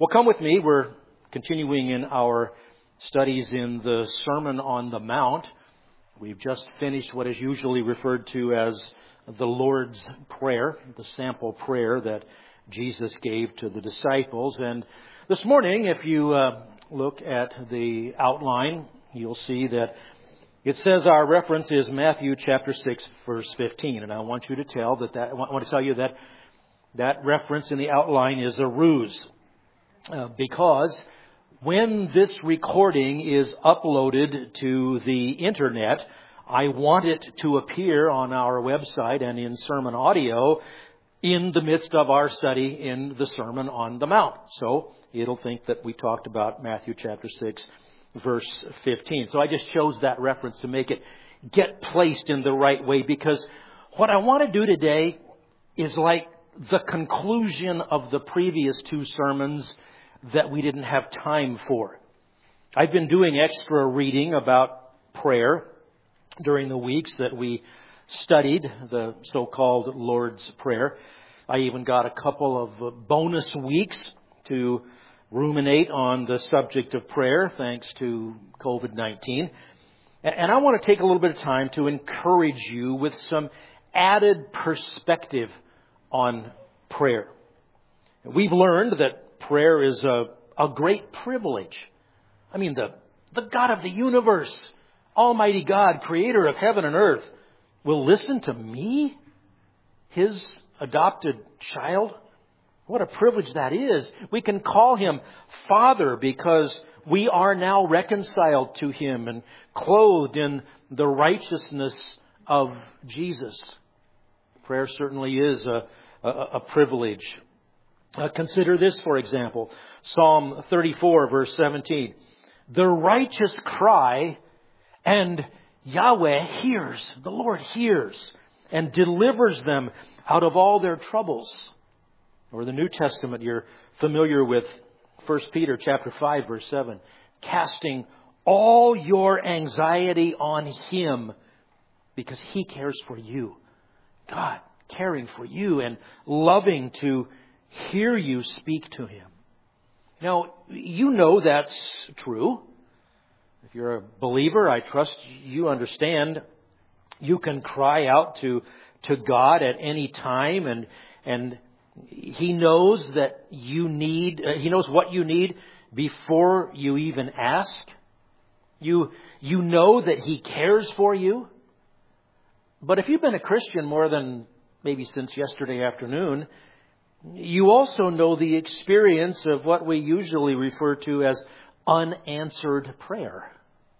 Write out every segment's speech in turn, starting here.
Well, come with me. We're continuing in our studies in the Sermon on the Mount. We've just finished what is usually referred to as the Lord's Prayer, the sample prayer that Jesus gave to the disciples. And this morning, if you look at the outline, you'll see that it says our reference is Matthew chapter 6, verse 15. And I want you to tell I want to tell you that reference in the outline is a ruse. Because when this recording is uploaded to the internet, I want it to appear on our website and in sermon audio in the midst of our study in the Sermon on the Mount. So it'll think that we talked about Matthew chapter 6, verse 15. So I just chose that reference to make it get placed in the right way, because what I want to do today is like the conclusion of the previous two sermons that we didn't have time for. I've been doing extra reading about prayer during the weeks that we studied the so-called Lord's Prayer. I even got a couple of bonus weeks to ruminate on the subject of prayer, thanks to COVID-19. And I want to take a little bit of time to encourage you with some added perspective on prayer. We've learned that prayer is a great privilege. I mean, the God of the universe, Almighty God, creator of heaven and earth, will listen to me, His adopted child. What a privilege that is. We can call Him Father because we are now reconciled to Him and clothed in the righteousness of Jesus. Prayer certainly is a privilege. Consider this, for example, Psalm 34, verse 17. The righteous cry, and Yahweh hears, the Lord hears, and delivers them out of all their troubles. Or the New Testament, you're familiar with 1 Peter chapter 5, verse 7. Casting all your anxiety on Him because He cares for you. God caring for you and loving to hear you speak to Him. Now, you know that's true. If you're a believer, I trust you understand you can cry out to God at any time, and He knows that you need, He knows what you need before you even ask. You know that He cares for you. But if you've been a Christian more than maybe since yesterday afternoon, you also know the experience of what we usually refer to as unanswered prayer.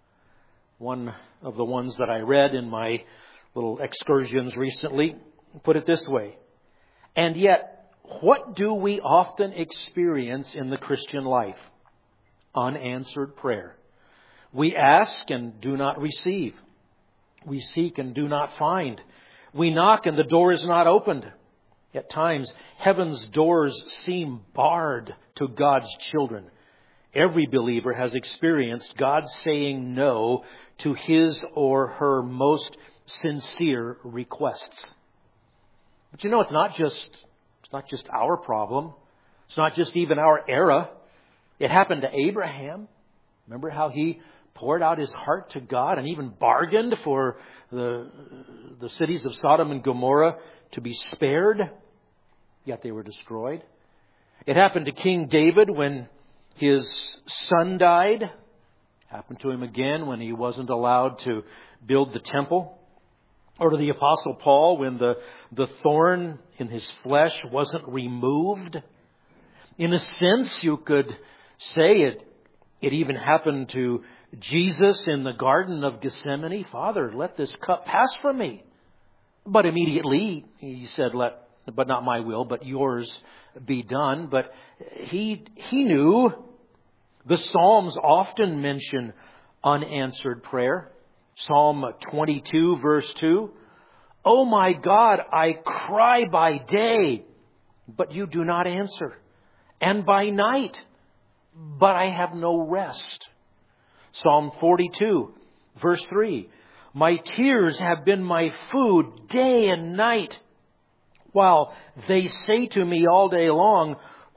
One of the ones that I read in my little excursions recently put it this way. And yet, what do we often experience in the Christian life? Unanswered prayer. We ask and do not receive. We seek and do not find. We knock and the door is not opened. At times, heaven's doors seem barred to God's children. Every believer has experienced God saying no to his or her most sincere requests. But you know, it's not just our problem. It's not just even our era. It happened to Abraham. Remember how he poured out his heart to God and even bargained for the cities of Sodom and Gomorrah to be spared, yet they were destroyed. It happened to King David when his son died. It happened to him again when he wasn't allowed to build the temple. Or to the Apostle Paul when the thorn in his flesh wasn't removed. In a sense, you could say it even happened to Jesus in the Garden of Gethsemane. Father, let this cup pass from me. But immediately he said, but not my will, but yours be done. But he knew. The Psalms often mention unanswered prayer. Psalm 22, verse 2. Oh my God, I cry by day, but you do not answer. And by night, but I have no rest. Psalm 42, verse 3. My tears have been my food day and night, while they say to me all day long,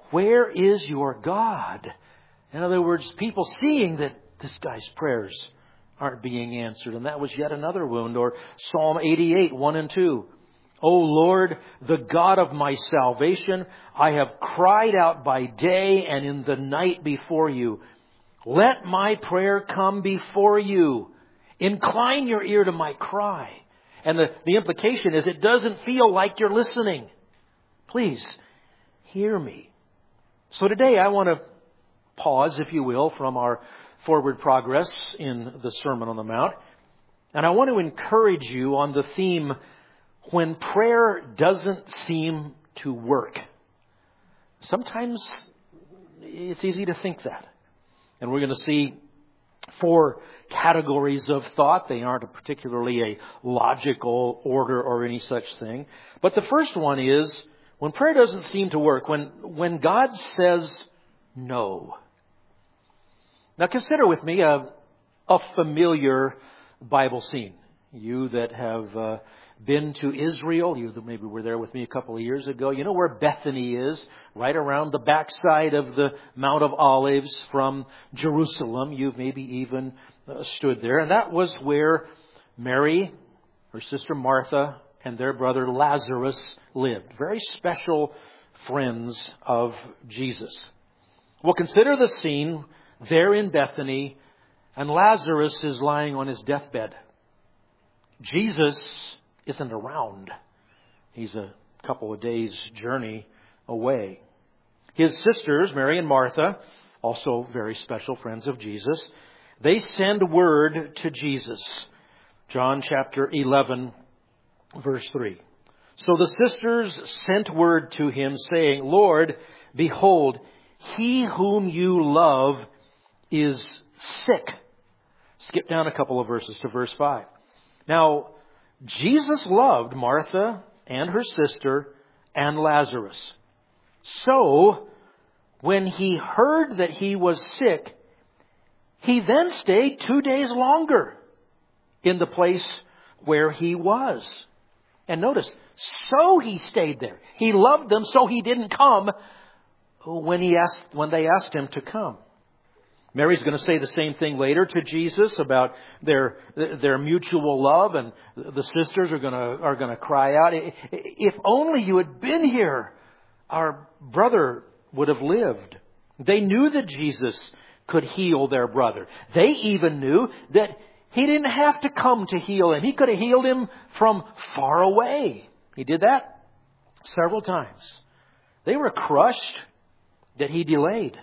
where is your God? In other words, people seeing that this guy's prayers aren't being answered. And that was yet another wound. Or Psalm 88, 1 and 2. O Lord, the God of my salvation, I have cried out by day and in the night before you. Let my prayer come before you. Incline your ear to my cry. And the implication is it doesn't feel like you're listening. Please, hear me. So today I want to pause, if you will, from our forward progress in the Sermon on the Mount. And I want to encourage you on the theme, when prayer doesn't seem to work. Sometimes it's easy to think that. And we're going to see 4 categories of thought. They aren't particularly a logical order or any such thing. But the first one is, when prayer doesn't seem to work, when God says no. Now consider with me a familiar Bible scene. You that have been to Israel, you that maybe were there with me a couple of years ago, you know where Bethany is, right around the backside of the Mount of Olives from Jerusalem. You've maybe even stood there. And that was where Mary, her sister Martha, and their brother Lazarus lived. Very special friends of Jesus. Well, consider the scene there in Bethany, and Lazarus is lying on his deathbed. Jesus isn't around. He's a couple of days' journey away. His sisters, Mary and Martha, also very special friends of Jesus, they send word to Jesus. John chapter 11, verse 3. So the sisters sent word to him, saying, Lord, behold, he whom you love is sick. Skip down a couple of verses to verse 5. Now, Jesus loved Martha and her sister and Lazarus. So, when he heard that he was sick, he then stayed 2 days longer in the place where he was. And notice, so he stayed there. He loved them, so he didn't come when they asked him to come. Mary's going to say the same thing later to Jesus about their mutual love, and the sisters are going to cry out, if only you had been here, our brother would have lived. They knew that Jesus could heal their brother. They even knew that he didn't have to come to heal him. He could have healed him from far away. He did that several times. They were crushed that he delayed.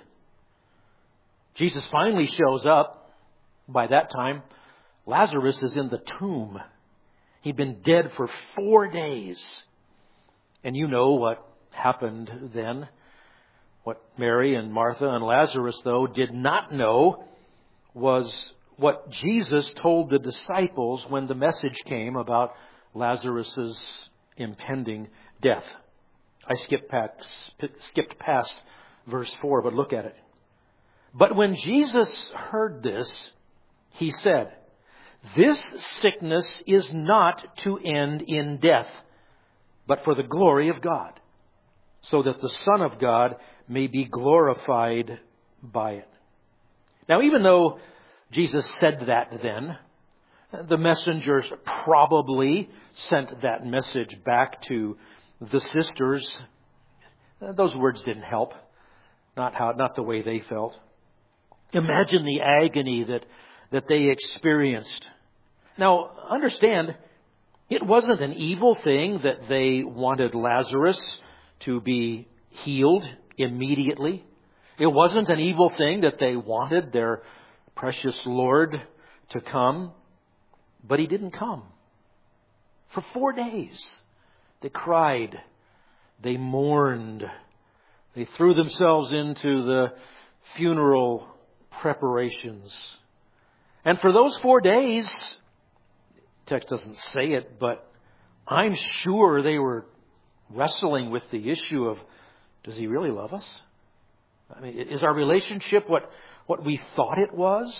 Jesus finally shows up. By that time, Lazarus is in the tomb. He'd been dead for 4 days. And you know what happened then. What Mary and Martha and Lazarus, though, did not know was what Jesus told the disciples when the message came about Lazarus' impending death. I skipped past verse 4, but look at it. But when Jesus heard this, he said, this sickness is not to end in death, but for the glory of God, so that the Son of God may be glorified by it. Now, even though Jesus said that then, the messengers probably sent that message back to the sisters. Those words didn't help. Not the way they felt. Imagine the agony that they experienced. Now, understand, it wasn't an evil thing that they wanted Lazarus to be healed immediately. It wasn't an evil thing that they wanted their precious Lord to come. But he didn't come. For 4 days, they cried. They mourned. They threw themselves into the funeral preparations. And for those 4 days, the text doesn't say it, but I'm sure they were wrestling with the issue of, does he really love us? I mean, is our relationship what we thought it was?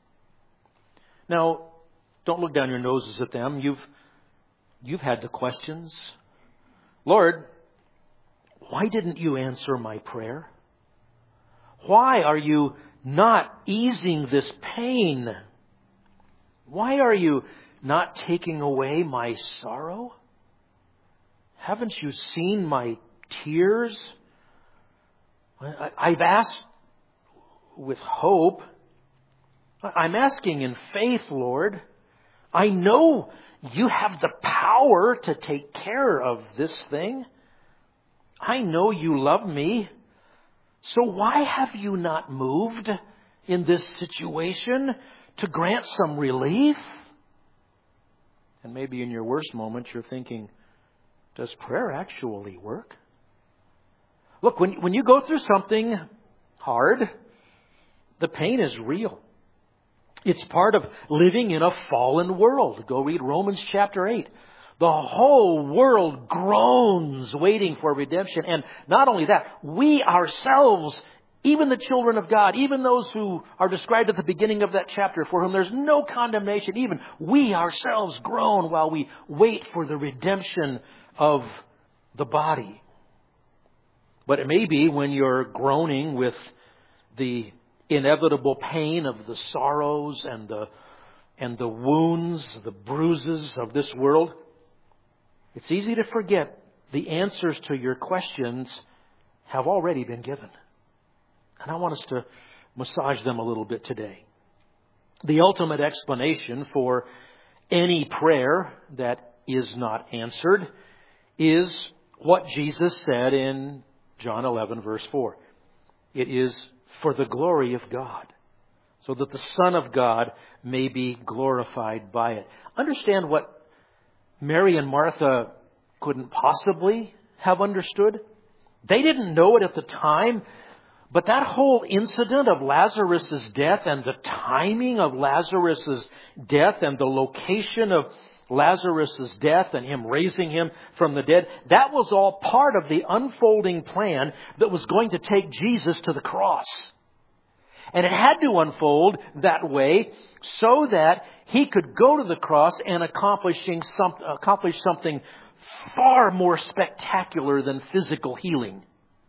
Now, don't look down your noses at them. You've had the questions. Lord, why didn't you answer my prayer? Why are you not easing this pain? Why are you not taking away my sorrow? Haven't you seen my tears? I've asked with hope. I'm asking in faith, Lord. I know you have the power to take care of this thing. I know you love me. So why have you not moved in this situation to grant some relief? And maybe in your worst moments you're thinking, does prayer actually work? Look, when you go through something hard, the pain is real. It's part of living in a fallen world. Go read Romans chapter 8. The whole world groans waiting for redemption. And not only that, we ourselves, even the children of God, even those who are described at the beginning of that chapter, for whom there's no condemnation, even we ourselves groan while we wait for the redemption of the body. But it may be when you're groaning with the inevitable pain of the sorrows and the wounds, the bruises of this world, it's easy to forget the answers to your questions have already been given. And I want us to massage them a little bit today. The ultimate explanation for any prayer that is not answered is what Jesus said in John 11, verse 4. It is for the glory of God, so that the Son of God may be glorified by it. Understand what Mary and Martha couldn't possibly have understood. They didn't know it at the time, but that whole incident of Lazarus' death and the timing of Lazarus' death and the location of Lazarus' death and him raising him from the dead, that was all part of the unfolding plan that was going to take Jesus to the cross. And it had to unfold that way so that he could go to the cross and accomplish something far more spectacular than physical healing.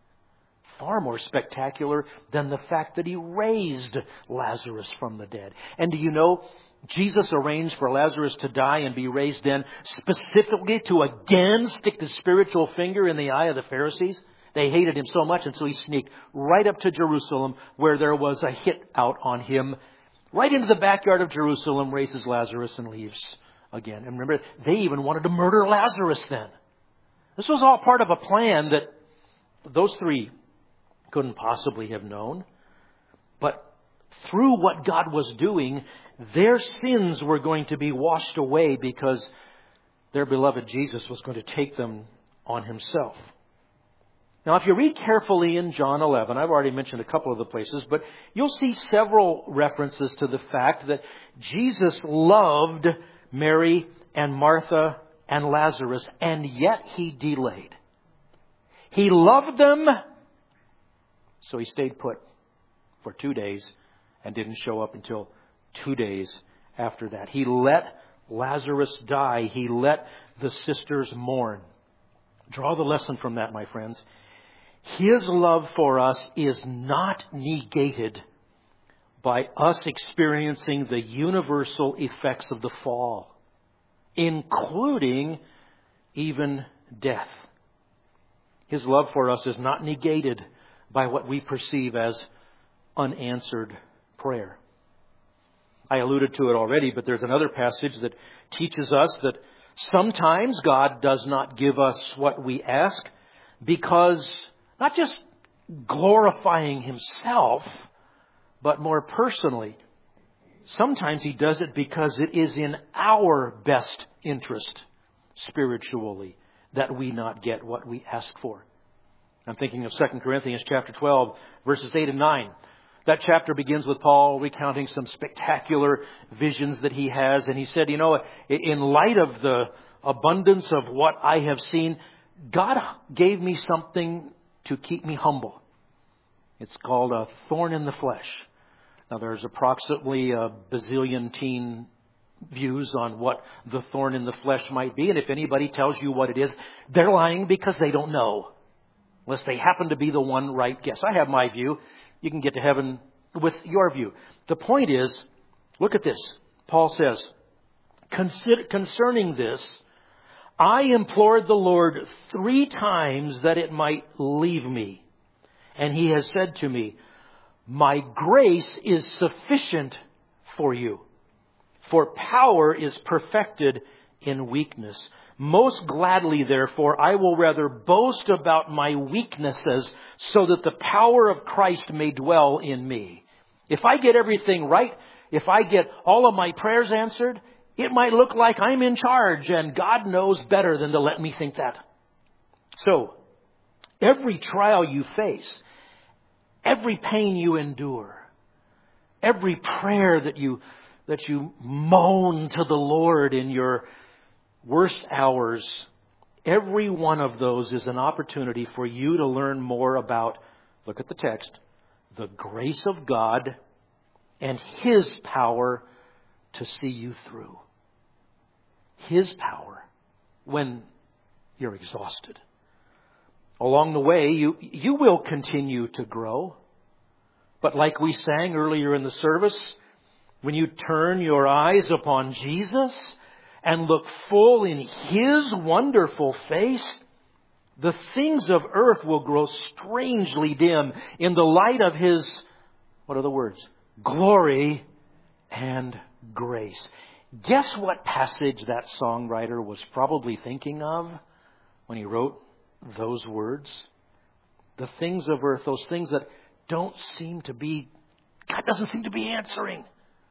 Far more spectacular than the fact that he raised Lazarus from the dead. And do you know, Jesus arranged for Lazarus to die and be raised then specifically to again stick the spiritual finger in the eye of the Pharisees. They hated him so much, and so he sneaked right up to Jerusalem where there was a hit out on him. Right into the backyard of Jerusalem, raises Lazarus and leaves again. And remember, they even wanted to murder Lazarus then. This was all part of a plan that those three couldn't possibly have known. But through what God was doing, their sins were going to be washed away because their beloved Jesus was going to take them on himself. Now, if you read carefully in John 11, I've already mentioned a couple of the places, but you'll see several references to the fact that Jesus loved Mary and Martha and Lazarus, and yet he delayed. He loved them, so he stayed put for 2 days and didn't show up until 2 days after that. He let Lazarus die. He let the sisters mourn. Draw the lesson from that, my friends. His love for us is not negated by us experiencing the universal effects of the fall, including even death. His love for us is not negated by what we perceive as unanswered prayer. I alluded to it already, but there's another passage that teaches us that sometimes God does not give us what we ask because not just glorifying himself, but more personally, sometimes he does it because it is in our best interest spiritually that we not get what we ask for. I'm thinking of 2 Corinthians chapter 12, verses 8 and 9. That chapter begins with Paul recounting some spectacular visions that he has. And he said, in light of the abundance of what I have seen, God gave me something to keep me humble. It's called a thorn in the flesh. Now, there's approximately a bazillion views on what the thorn in the flesh might be. And if anybody tells you what it is, they're lying because they don't know, unless they happen to be the one right guess. I have my view. you can get to heaven with your view. The point is, look at this. Paul says, concerning this, I implored the Lord 3 times that it might leave me. And He has said to me, my grace is sufficient for you, for power is perfected in weakness. Most gladly, therefore, I will rather boast about my weaknesses so that the power of Christ may dwell in me. If I get everything right, if I get all of my prayers answered, it might look like I'm in charge, and God knows better than to let me think that. So, every trial you face, every pain you endure, every prayer that you moan to the Lord in your worst hours, every one of those is an opportunity for you to learn more about, look at the text, the grace of God and His power to see you through. His power when you're exhausted. Along the way, you will continue to grow. But like we sang earlier in the service, when you turn your eyes upon Jesus and look full in His wonderful face, the things of earth will grow strangely dim in the light of His, what are the words? Glory and grace. Guess what passage that songwriter was probably thinking of when he wrote those words? The things of earth, those things that don't seem to be, God doesn't seem to be answering.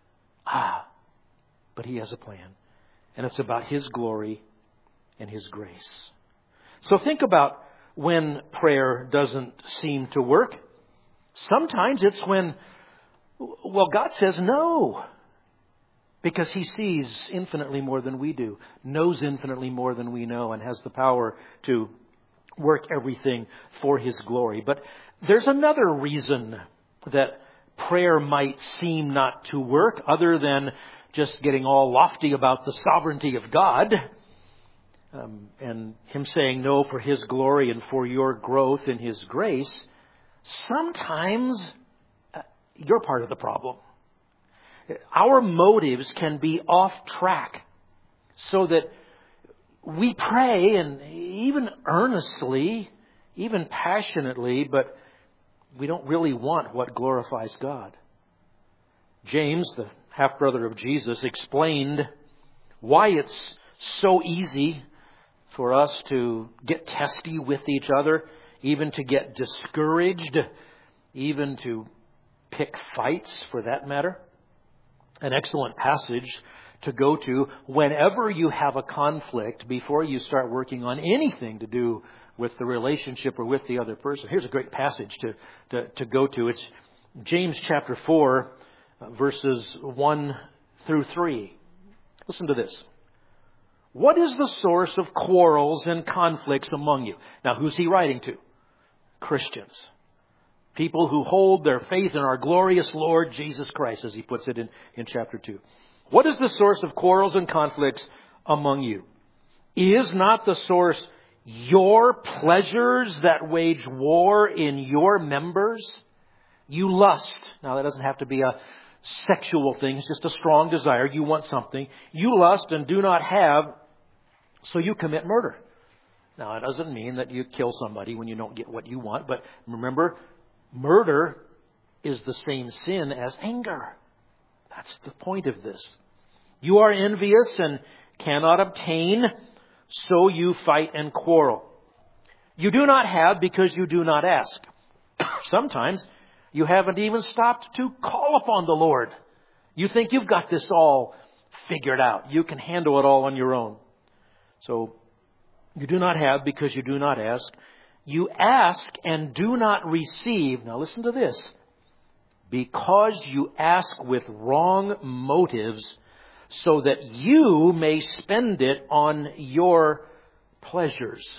But He has a plan. And it's about His glory and His grace. So think about when prayer doesn't seem to work. Sometimes it's when, God says no. Because He sees infinitely more than we do, knows infinitely more than we know, and has the power to work everything for His glory. But there's another reason that prayer might seem not to work, other than just getting all lofty about the sovereignty of God, and Him saying no for His glory and for your growth in His grace. Sometimes you're part of the problem. Our motives can be off track, so that we pray, and even earnestly, even passionately, but we don't really want what glorifies God. James, the half-brother of Jesus, explained why it's so easy for us to get testy with each other, even to get discouraged, even to pick fights for that matter. An excellent passage to go to whenever you have a conflict before you start working on anything to do with the relationship or with the other person. Here's a great passage to go to. It's James chapter 4, verses 1 through 3. Listen to this. What is the source of quarrels and conflicts among you? Now, who's he writing to? Christians. People who hold their faith in our glorious Lord Jesus Christ, as he puts it in chapter 2. What is the source of quarrels and conflicts among you? Is not the source your pleasures that wage war in your members? You lust. Now, that doesn't have to be a sexual thing. It's just a strong desire. You want something. You lust and do not have, so you commit murder. Now, it doesn't mean that you kill somebody when you don't get what you want. But remember, murder is the same sin as anger. That's the point of this. You are envious and cannot obtain, so you fight and quarrel. You do not have because you do not ask. Sometimes you haven't even stopped to call upon the Lord. You think you've got this all figured out. You can handle it all on your own. So you do not have because you do not ask. You ask and do not receive. Now listen to this. Because you ask with wrong motives, so that you may spend it on your pleasures.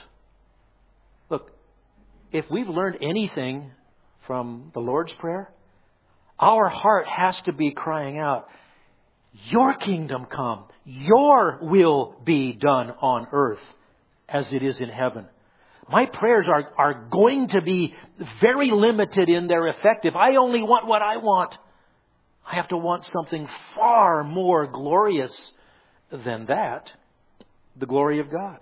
Look, if we've learned anything from the Lord's Prayer, our heart has to be crying out, your kingdom come, your will be done on earth as it is in heaven. my prayers are going to be very limited in their effect. If I only want what I want, I have to want something far more glorious than that, the glory of God.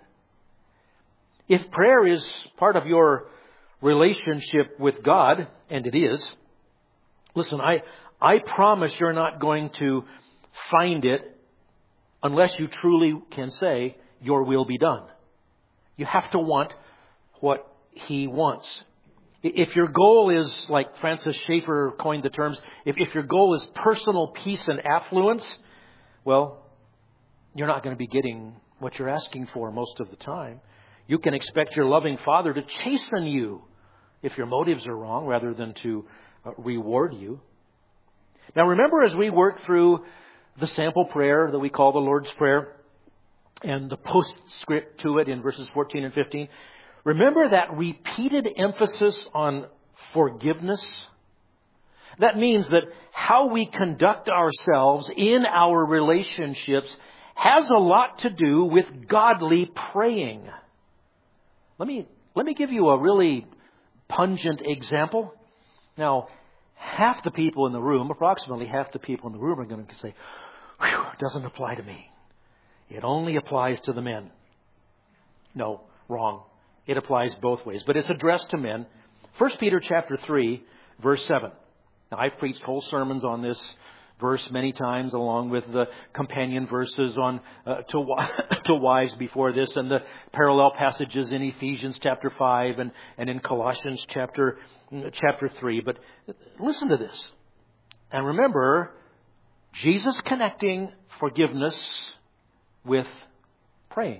If prayer is part of your relationship with God, and it is, listen, I promise you're not going to find it unless you truly can say, your will be done. You have to want what He wants. If your goal is, like Francis Schaeffer coined the terms, if your goal is personal peace and affluence, well, you're not going to be getting what you're asking for most of the time. You can expect your loving Father to chasten you if your motives are wrong rather than to reward you. Now remember, as we work through the sample prayer that we call the Lord's Prayer and the postscript to it in verses 14 and 15, remember that repeated emphasis on forgiveness? That means that how we conduct ourselves in our relationships has a lot to do with godly praying. Let me give you a really pungent example. Now, half the people in the room, approximately half the people in the room are going to say, "Whew, it doesn't apply to me. It only applies to the men." No, wrong. It applies both ways, but it's addressed to men. 1 Peter chapter 3, verse 7. Now, I've preached whole sermons on this verse many times, along with the companion verses on to wives before this, and the parallel passages in Ephesians chapter 5 and in Colossians chapter 3. But listen to this. And remember, Jesus connecting forgiveness with praying.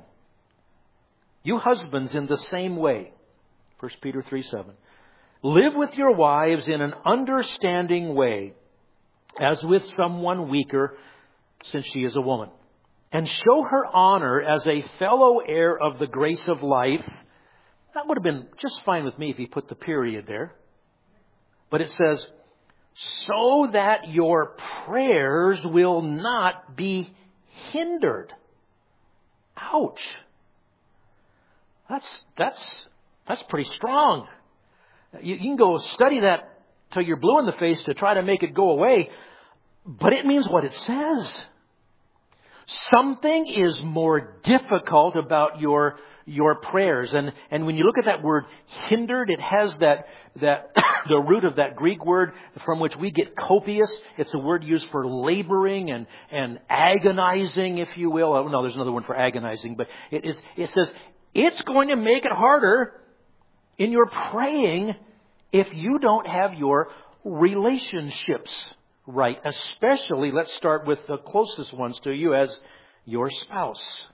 You husbands, in the same way, 1 Peter 3:7, live with your wives in an understanding way, as with someone weaker, since she is a woman. And show her honor as a fellow heir of the grace of life. That would have been just fine with me if he put the period there. But it says, so that your prayers will not be hindered. Ouch. That's pretty strong. You can go study that till you're blue in the face to try to make it go away. But it means what it says. Something is more difficult about your prayers. And when you look at that word hindered, it has that the root of that Greek word from which we get copious. It's a word used for laboring and agonizing, if you will. Oh, no, there's another word for agonizing. But it says it's going to make it harder in your praying if you don't have your relationships right. Especially, let's start with the closest ones to you as your spouse.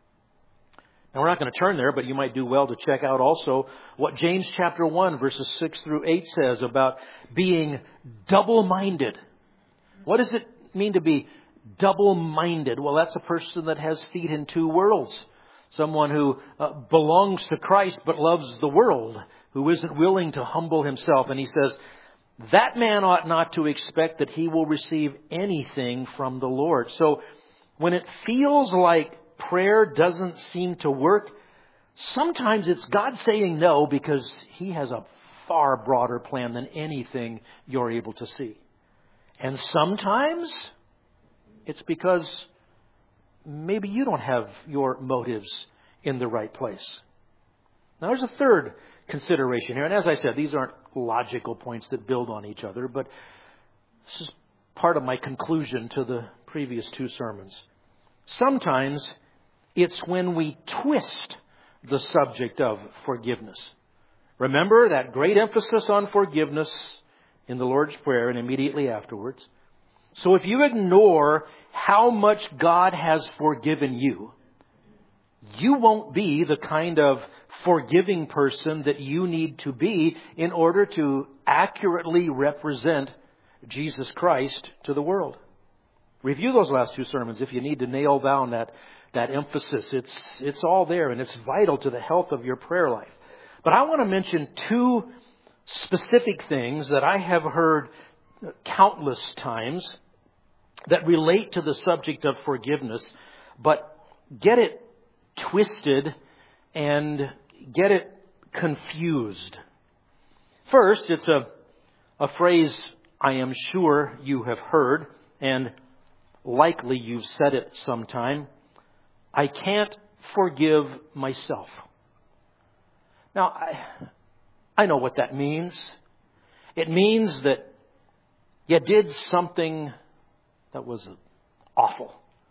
Now, we're not going to turn there, but you might do well to check out also what James chapter 1, verses 6 through 8 says about being double-minded. What does it mean to be double-minded? Well, that's a person that has feet in two worlds. Someone who belongs to Christ but loves the world, who isn't willing to humble himself. And he says, that man ought not to expect that he will receive anything from the Lord. So when it feels like prayer doesn't seem to work, sometimes it's God saying no because He has a far broader plan than anything you're able to see. And sometimes it's because maybe you don't have your motives in the right place. Now, there's a third consideration here. And as I said, these aren't logical points that build on each other, but this is part of my conclusion to the previous two sermons. Sometimes it's when we twist the subject of forgiveness. Remember that great emphasis on forgiveness in the Lord's Prayer and immediately afterwards. So if you ignore how much God has forgiven you, you won't be the kind of forgiving person that you need to be in order to accurately represent Jesus Christ to the world. Review those last two sermons if you need to nail down that emphasis. It's all there, and it's vital to the health of your prayer life. But I want to mention two specific things that I have heard countless times that relate to the subject of forgiveness, but get it twisted and get it confused. First, it's a phrase I am sure you have heard, and likely you've said it sometime. I can't forgive myself. Now, I know what that means. It means that you did something that was awful.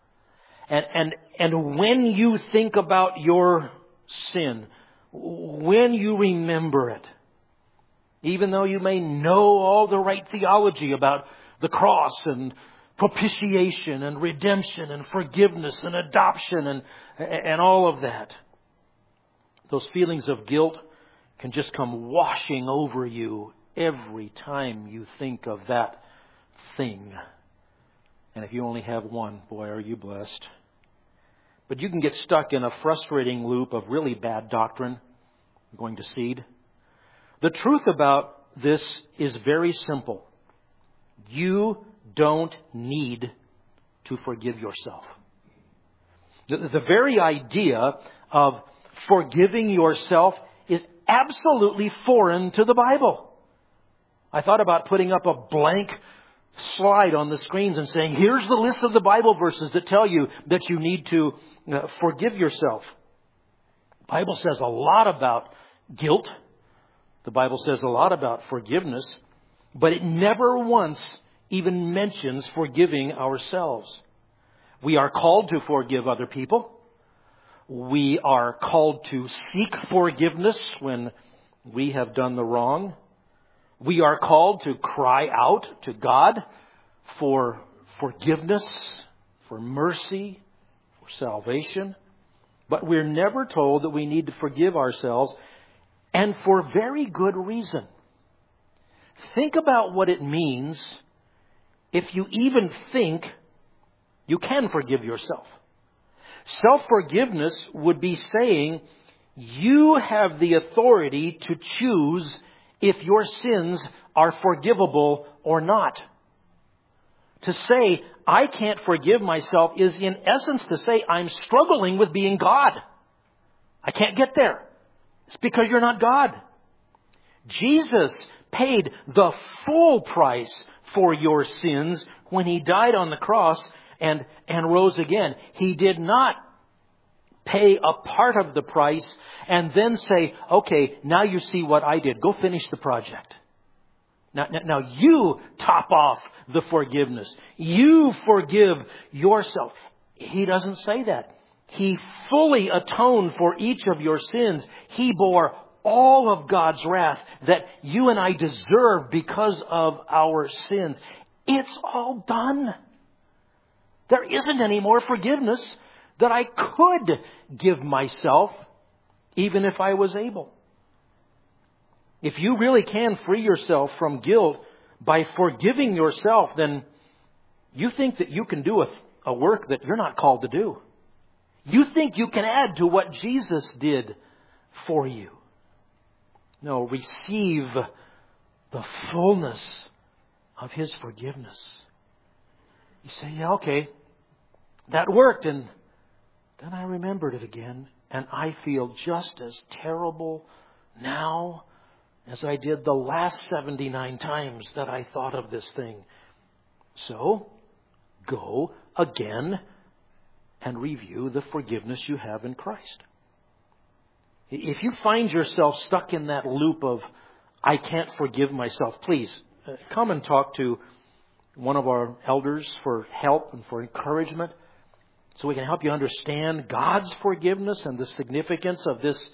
And when you think about your sin, when you remember it, even though you may know all the right theology about the cross and propitiation and redemption and forgiveness and adoption and all of that, those feelings of guilt can just come washing over you every time you think of that thing. And if you only have one, boy, are you blessed. But you can get stuck in a frustrating loop of really bad doctrine. I'm going to seed. The truth about this is very simple. You don't need to forgive yourself. The very idea of forgiving yourself is absolutely foreign to the Bible. I thought about putting up a blank slide on the screens and saying, here's the list of the Bible verses that tell you that you need to forgive yourself. The Bible says a lot about guilt. The Bible says a lot about forgiveness, but it never once even mentions forgiving ourselves. We are called to forgive other people. We are called to seek forgiveness when we have done the wrong. We are called to cry out to God for forgiveness, for mercy, for salvation. But we're never told that we need to forgive ourselves, and for very good reason. Think about what it means if you even think you can forgive yourself. Self-forgiveness would be saying you have the authority to choose if your sins are forgivable or not. To say, I can't forgive myself is in essence to say, I'm struggling with being God. I can't get there. It's because you're not God. Jesus paid the full price for your sins when He died on the cross and rose again. He did not pay a part of the price and then say, okay, now you see what I did. Go finish the project. Now you top off the forgiveness. You forgive yourself. He doesn't say that. He fully atoned for each of your sins. He bore all of God's wrath that you and I deserve because of our sins. It's all done. There isn't any more forgiveness that I could give myself, even if I was able. If you really can free yourself from guilt by forgiving yourself, then you think that you can do a work that you're not called to do. You think you can add to what Jesus did for you. No, receive the fullness of His forgiveness. You say, yeah, okay, that worked, and then I remembered it again, and I feel just as terrible now as I did the last 79 times that I thought of this thing. So, go again and review the forgiveness you have in Christ. If you find yourself stuck in that loop of, I can't forgive myself, please come and talk to one of our elders for help and for encouragement so we can help you understand God's forgiveness and the significance of this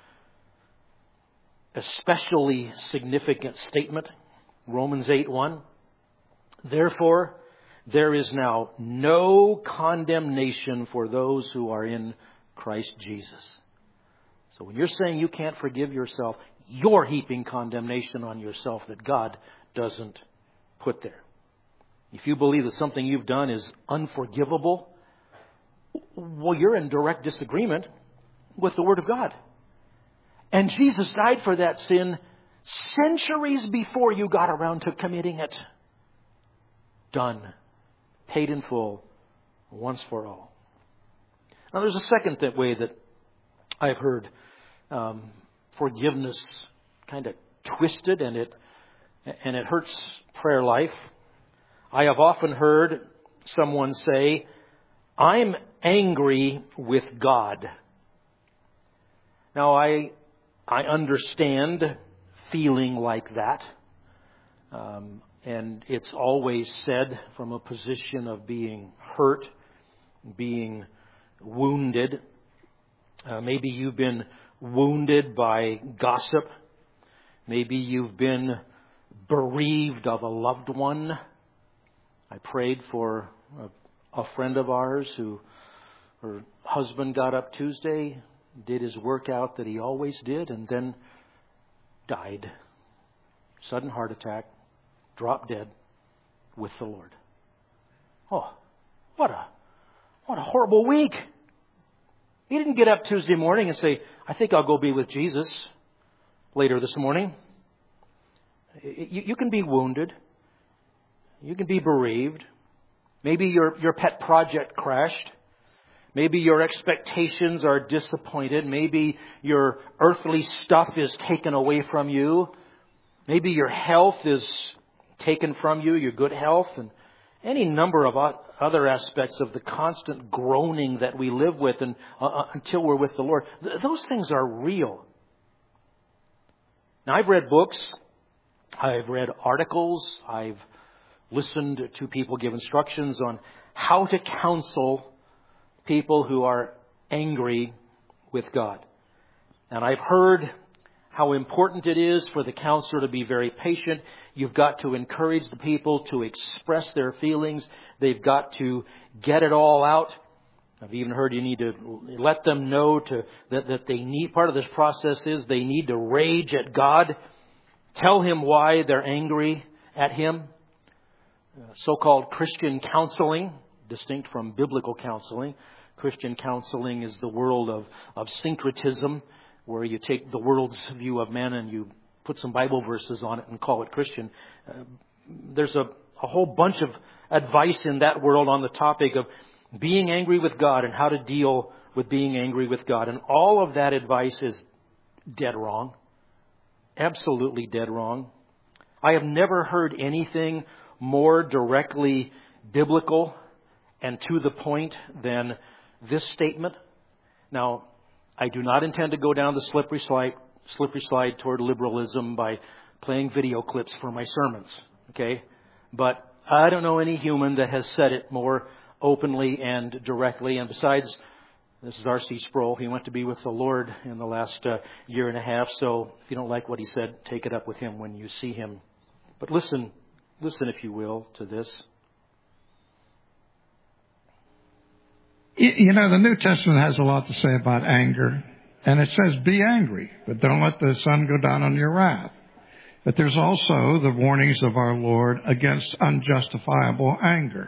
especially significant statement, Romans 8:1. Therefore, there is now no condemnation for those who are in Christ Jesus. So when you're saying you can't forgive yourself, you're heaping condemnation on yourself that God doesn't put there. If you believe that something you've done is unforgivable, well, you're in direct disagreement with the Word of God. And Jesus died for that sin centuries before you got around to committing it. Done. Paid in full. Once for all. Now there's a second way that I've heard forgiveness kind of twisted, and it hurts prayer life. I have often heard someone say, "I'm angry with God." Now, I understand feeling like that. And it's always said from a position of being hurt, being wounded. Maybe you've been wounded by gossip. Maybe you've been bereaved of a loved one. I prayed for a friend of ours who, her husband got up Tuesday, did his workout that he always did, and then died. Sudden heart attack, dropped dead with the Lord. Oh, what a horrible week. He didn't get up Tuesday morning and say, "I think I'll go be with Jesus later this morning." You can be wounded. You can be bereaved. Maybe your pet project crashed. Maybe your expectations are disappointed. Maybe your earthly stuff is taken away from you. Maybe your health is taken from you, your good health, and any number of other aspects of the constant groaning that we live with and until we're with the Lord. Those things are real. Now, I've read books. I've read articles. I've listened to people give instructions on how to counsel people who are angry with God. And I've heard how important it is for the counselor to be very patient. You've got to encourage the people to express their feelings. They've got to get it all out. I've even heard you need to let them know that they need, part of this process is they need to rage at God. Tell Him why they're angry at Him. So-called Christian counseling, distinct from biblical counseling. Christian counseling is the world of syncretism, where you take the world's view of man and you put some Bible verses on it and call it Christian. There's a whole bunch of advice in that world on the topic of being angry with God and how to deal with being angry with God. And all of that advice is dead wrong. Absolutely dead wrong. I have never heard anything more directly biblical and to the point than this statement. Now, I do not intend to go down the slippery slide toward liberalism by playing video clips for my sermons. Okay? But I don't know any human that has said it more openly and directly. And besides, this is R.C. Sproul. He went to be with the Lord in the last year and a half. So if you don't like what he said, take it up with him when you see him. But listen, if you will, to this. You know, the New Testament has a lot to say about anger. And it says, be angry, but don't let the sun go down on your wrath. But there's also the warnings of our Lord against unjustifiable anger.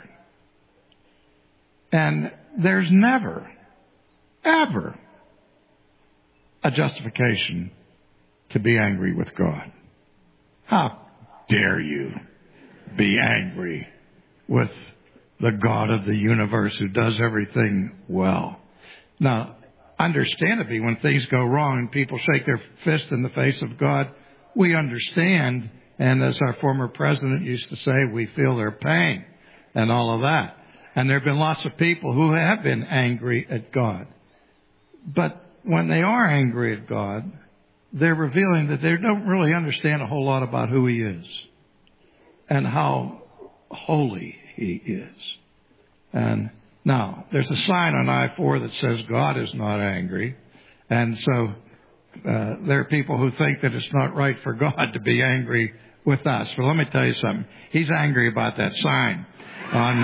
And there's never, ever a justification to be angry with God. How dare you be angry with the God of the universe who does everything well? Now, understandably, when things go wrong and people shake their fist in the face of God, we understand. And as our former president used to say, we feel their pain and all of that. And there have been lots of people who have been angry at God. But when they are angry at God, they're revealing that they don't really understand a whole lot about who He is and how holy He is. And now, there's a sign on I-4 that says God is not angry. And so there are people who think that it's not right for God to be angry with us. Well, let me tell you something. He's angry about that sign on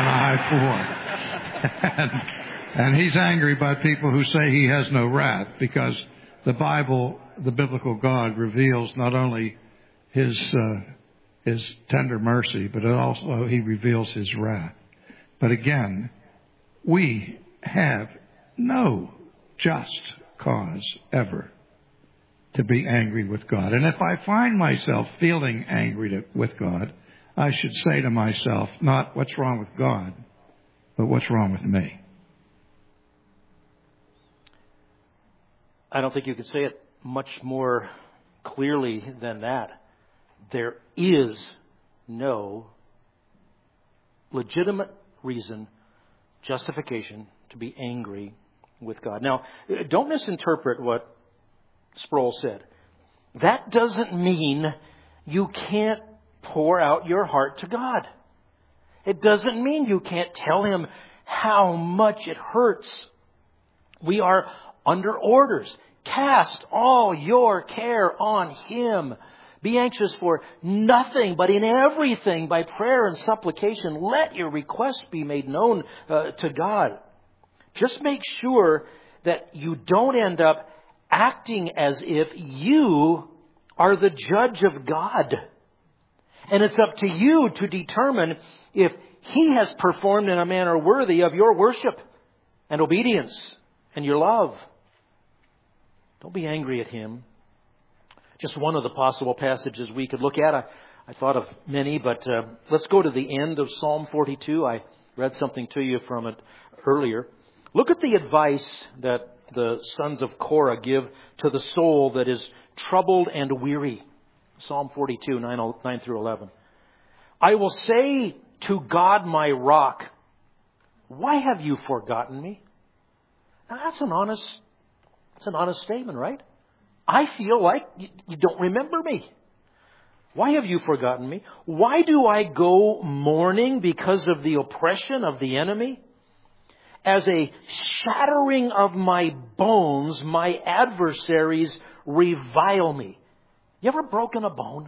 I-4. and He's angry by people who say He has no wrath, because the Bible, the biblical God, reveals not only His tender mercy, but also He reveals His wrath. But again, we have no just cause ever to be angry with God. And if I find myself feeling angry with God, I should say to myself, not what's wrong with God, but what's wrong with me. I don't think you could say it much more clearly than that. There is no legitimate reason, justification to be angry with God. Now, don't misinterpret what Sproul said. That doesn't mean you can't pour out your heart to God. It doesn't mean you can't tell Him how much it hurts. We are under orders. Cast all your care on Him. Be anxious for nothing, but in everything, by prayer and supplication, let your requests be made known to God. Just make sure that you don't end up acting as if you are the judge of God. And it's up to you to determine if He has performed in a manner worthy of your worship and obedience and your love. Don't be angry at Him. Just one of the possible passages we could look at. I thought of many, but let's go to the end of Psalm 42. I read something to you from it earlier. Look at the advice that the sons of Korah give to the soul that is troubled and weary. Psalm 42, 9 through 11. I will say to God, my rock, why have you forgotten me? Now that's an honest statement, right? I feel like you don't remember me. Why have you forgotten me? Why do I go mourning because of the oppression of the enemy? As a shattering of my bones, my adversaries revile me. You ever broken a bone?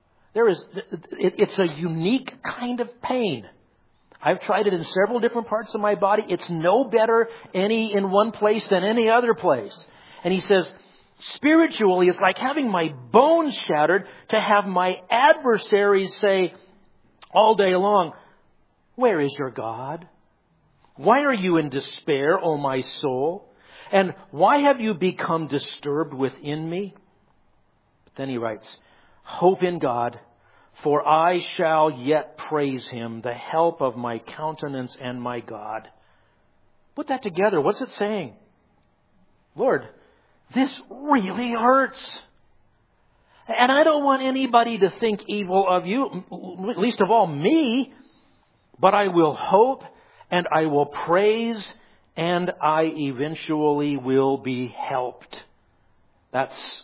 It's a unique kind of pain. I've tried it in several different parts of my body. It's no better in one place than any other place. And he says, spiritually, it's like having my bones shattered to have my adversaries say all day long, where is your God? Why are you in despair, O my soul? And why have you become disturbed within me? But then he writes, hope in God, for I shall yet praise Him, the help of my countenance and my God. Put that together. What's it saying? Lord, this really hurts. And I don't want anybody to think evil of you, least of all me, but I will hope and I will praise and I eventually will be helped. That's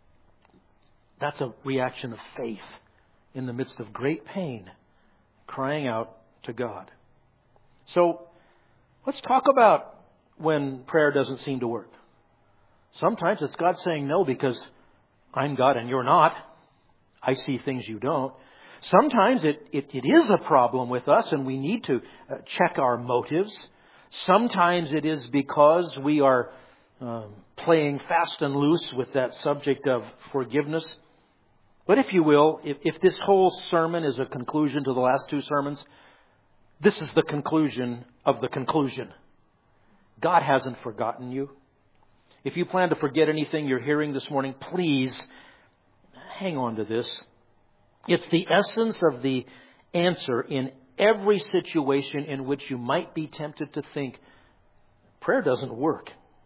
a reaction of faith in the midst of great pain, crying out to God. So let's talk about when prayer doesn't seem to work. Sometimes it's God saying no because I'm God and you're not. I see things you don't. Sometimes it is a problem with us and we need to check our motives. Sometimes it is because we are playing fast and loose with that subject of forgiveness. But if you will, if this whole sermon is a conclusion to the last two sermons, this is the conclusion of the conclusion. God hasn't forgotten you. If you plan to forget anything you're hearing this morning, please hang on to this. It's the essence of the answer in every situation in which you might be tempted to think prayer doesn't work.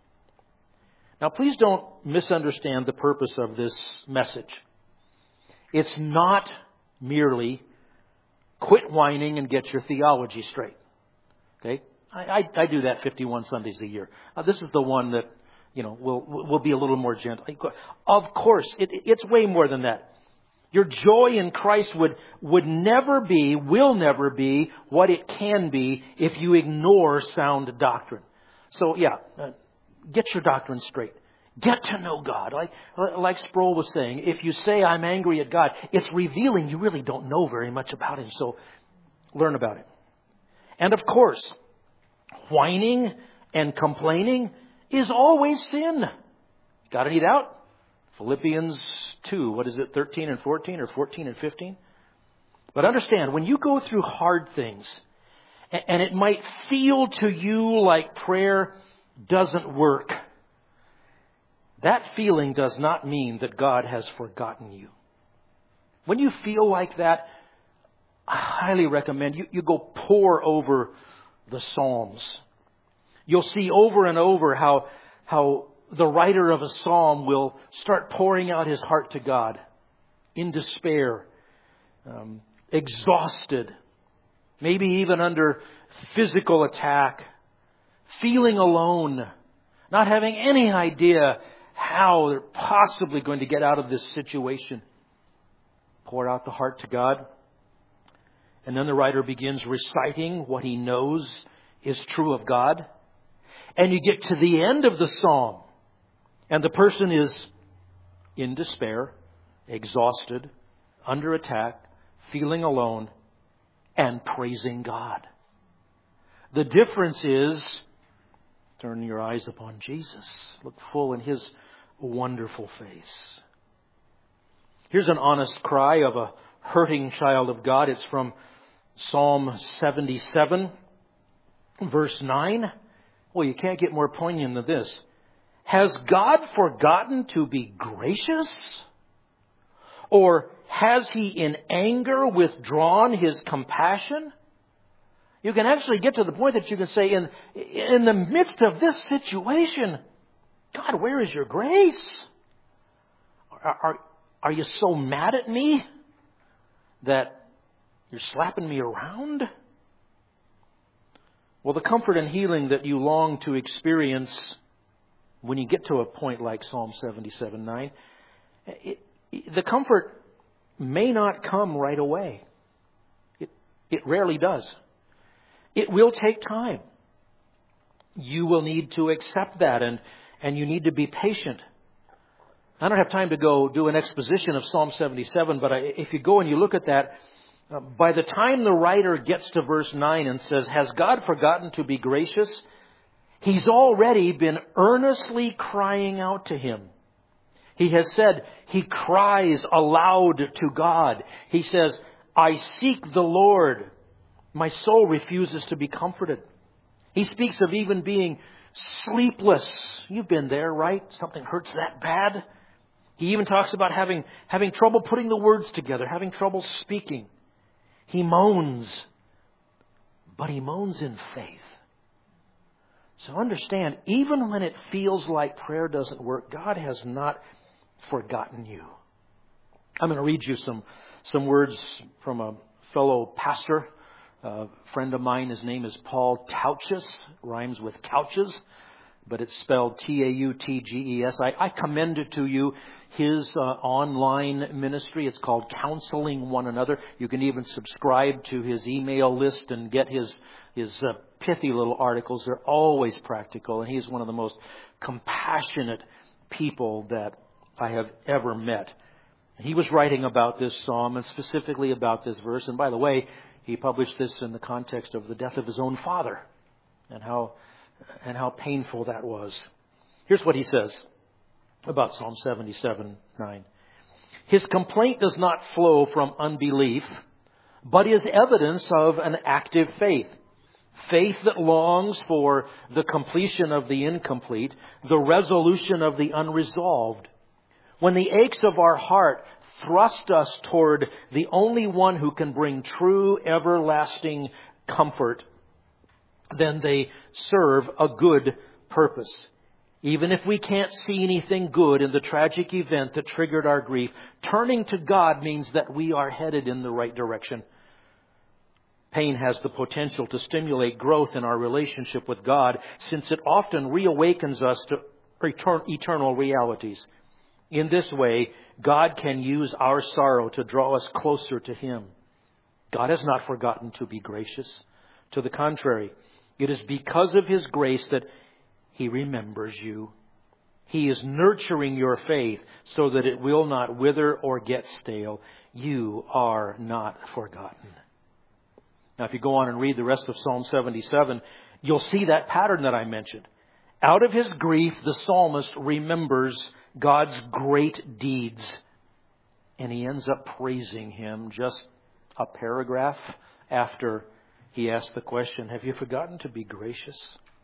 Now, please don't misunderstand the purpose of this message. It's not merely quit whining and get your theology straight. Okay? I do that 51 Sundays a year. This is the one that, will be a little more gentle. Of course, it's way more than that. Your joy in Christ will never be what it can be if you ignore sound doctrine. So, get your doctrine straight. Get to know God. Like Sproul was saying, if you say I'm angry at God, it's revealing you really don't know very much about Him. So, learn about it. And of course, whining and complaining is always sin. Got any doubt? Philippians 2, 13 and 14 or 14 and 15? But understand, when you go through hard things, and it might feel to you like prayer doesn't work, that feeling does not mean that God has forgotten you. When you feel like that, I highly recommend you go pore over the Psalms. You'll see over and over how the writer of a psalm will start pouring out his heart to God in despair, exhausted, maybe even under physical attack, feeling alone, not having any idea how they're possibly going to get out of this situation. Pour out the heart to God. And then the writer begins reciting what he knows is true of God. And you get to the end of the psalm, and the person is in despair, exhausted, under attack, feeling alone, and praising God. The difference is, turn your eyes upon Jesus. Look full in His wonderful face. Here's an honest cry of a hurting child of God. It's from Psalm 77, verse 9. Well, you can't get more poignant than this. Has God forgotten to be gracious? Or has He in anger withdrawn His compassion? You can actually get to the point that you can say, in the midst of this situation, God, where is your grace? Are you so mad at me that you're slapping me around? Well, the comfort and healing that you long to experience when you get to a point like Psalm 77:9, the comfort may not come right away. It rarely does. It will take time. You will need to accept that, and you need to be patient. I don't have time to go do an exposition of Psalm 77, but if you go and you look at that, by the time the writer gets to verse 9 and says, has God forgotten to be gracious? He's already been earnestly crying out to Him. He has said he cries aloud to God. He says, I seek the Lord. My soul refuses to be comforted. He speaks of even being sleepless. You've been there, right? Something hurts that bad. He even talks about having trouble putting the words together, having trouble speaking. He moans, but he moans in faith. So understand, even when it feels like prayer doesn't work, God has not forgotten you. I'm going to read you some words from a fellow pastor, a friend of mine. His name is Paul Tautges, rhymes with couches, but it's spelled Tautges. I commend it to you his online ministry. It's called Counseling One Another. You can even subscribe to his email list and get his pithy little articles. They're always practical, and he's one of the most compassionate people that I have ever met. He was writing about this psalm and specifically about this verse. And by the way, he published this in the context of the death of his own father and how painful that was. Here's what he says about Psalm 77:9. His complaint does not flow from unbelief, but is evidence of an active faith. Faith that longs for the completion of the incomplete, the resolution of the unresolved. When the aches of our heart thrust us toward the only one who can bring true, everlasting comfort, then they serve a good purpose. Even if we can't see anything good in the tragic event that triggered our grief, turning to God means that we are headed in the right direction. Pain has the potential to stimulate growth in our relationship with God, since it often reawakens us to eternal realities. In this way, God can use our sorrow to draw us closer to Him. God has not forgotten to be gracious. To the contrary, it is because of His grace that He remembers you. He is nurturing your faith so that it will not wither or get stale. You are not forgotten. Now, if you go on and read the rest of Psalm 77, you'll see that pattern that I mentioned. Out of his grief, the psalmist remembers God's great deeds. And he ends up praising Him just a paragraph after he asked the question, have you forgotten to be gracious?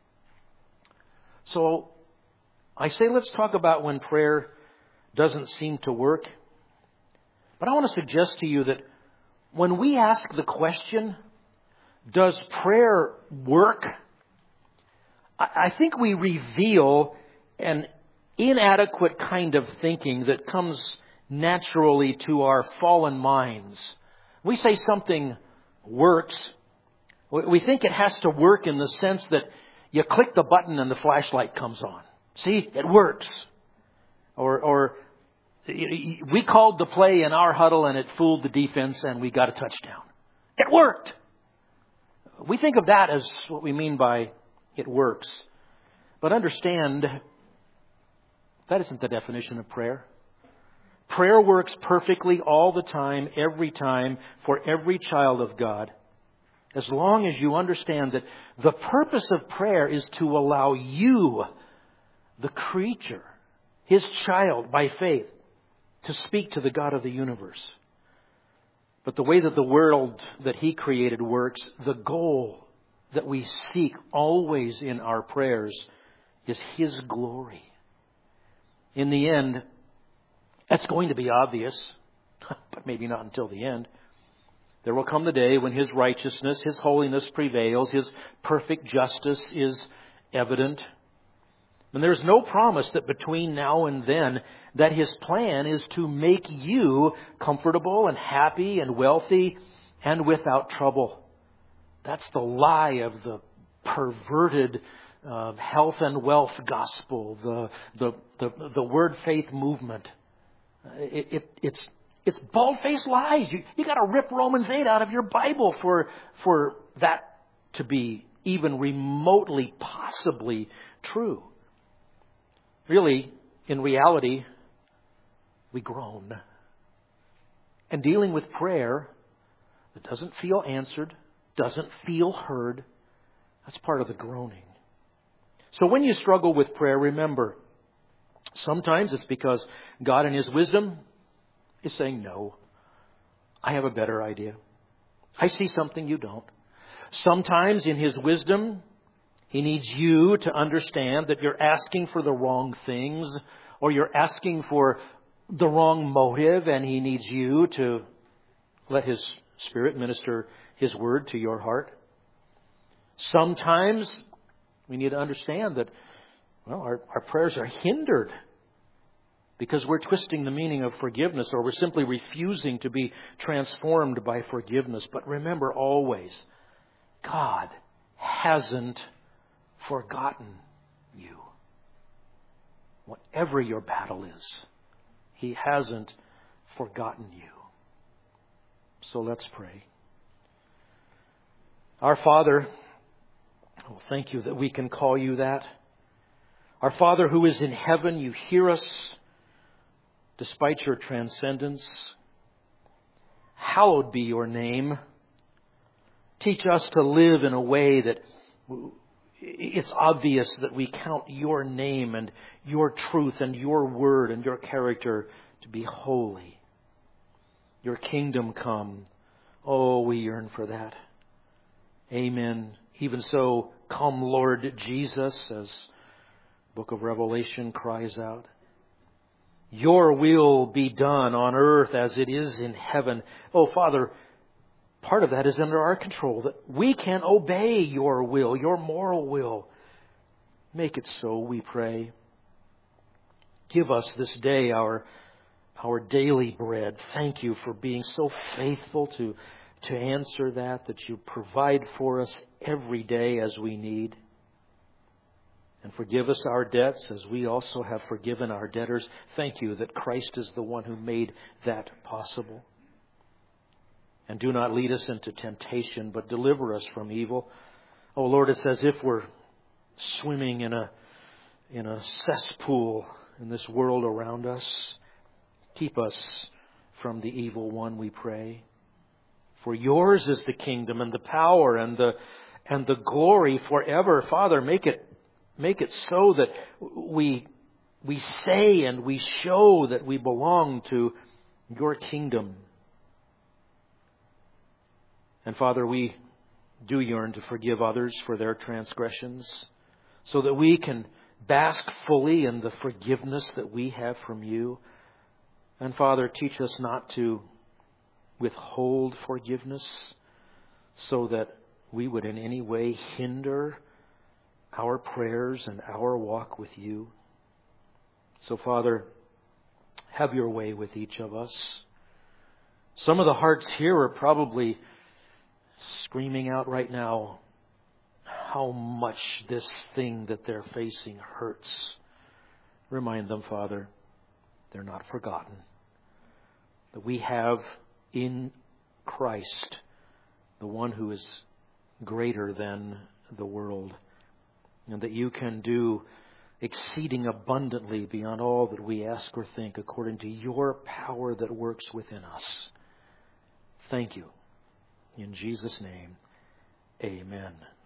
So I say let's talk about when prayer doesn't seem to work. But I want to suggest to you that when we ask the question, does prayer work? I think we reveal an inadequate kind of thinking that comes naturally to our fallen minds. We say something works. We think it has to work in the sense that you click the button and the flashlight comes on. See, it works. Or we called the play in our huddle and it fooled the defense and we got a touchdown. It worked. We think of that as what we mean by it works. But understand, that isn't the definition of prayer. Prayer works perfectly all the time, every time, for every child of God. As long as you understand that the purpose of prayer is to allow you, the creature, His child by faith, to speak to the God of the universe. But the way that the world that He created works, the goal that we seek always in our prayers is His glory. In the end, that's going to be obvious, but maybe not until the end. There will come the day when His righteousness, His holiness prevails, His perfect justice is evident. And there's no promise that between now and then that His plan is to make you comfortable and happy and wealthy and without trouble. That's the lie of the perverted health and wealth gospel, the word faith movement. It's bald-faced lies. You got to rip Romans 8 out of your Bible for that to be even remotely possibly true. Really, in reality, we groan. And dealing with prayer that doesn't feel answered, doesn't feel heard, that's part of the groaning. So when you struggle with prayer, remember, sometimes it's because God in His wisdom is saying, no, I have a better idea. I see something you don't. Sometimes in His wisdom, He needs you to understand that you're asking for the wrong things, or you're asking for the wrong motive, and He needs you to let His Spirit minister His word to your heart. Sometimes we need to understand that, well, our prayers are hindered because we're twisting the meaning of forgiveness, or we're simply refusing to be transformed by forgiveness. But remember always, God hasn't forgotten you. Whatever your battle is, He hasn't forgotten you. So let's pray. Our Father, thank you that we can call you that. Our Father who is in heaven, you hear us despite your transcendence. Hallowed be your name. Teach us to live in a way that it's obvious that we count your name and your truth and your word and your character to be holy. Your kingdom come. Oh, we yearn for that. Amen. Even so, come Lord Jesus, as the book of Revelation cries out. Your will be done on earth as it is in heaven. Oh, Father, part of that is under our control, that we can obey your will, your moral will. Make it so, we pray. Give us this day our daily bread. Thank you for being so faithful to answer that you provide for us every day as we need. And forgive us our debts as we also have forgiven our debtors. Thank you that Christ is the one who made that possible. And do not lead us into temptation, but deliver us from evil. Oh Lord, it's as if we're swimming in a cesspool in this world around us. Keep us from the evil one, we pray. For yours is the kingdom and the power and the glory forever. Father, make it so that we say and we show that we belong to your kingdom. And Father, we do yearn to forgive others for their transgressions so that we can bask fully in the forgiveness that we have from you. And Father, teach us not to withhold forgiveness so that we would in any way hinder our prayers and our walk with you. So, Father, have your way with each of us. Some of the hearts here are probably screaming out right now how much this thing that they're facing hurts. Remind them, Father, they're not forgotten. That we have in Christ the one who is greater than the world. And that you can do exceeding abundantly beyond all that we ask or think according to your power that works within us. Thank you. In Jesus' name, amen.